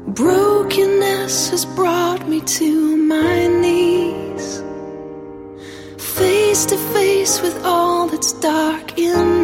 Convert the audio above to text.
Brokenness has brought me to my knees, face to face with all that's dark in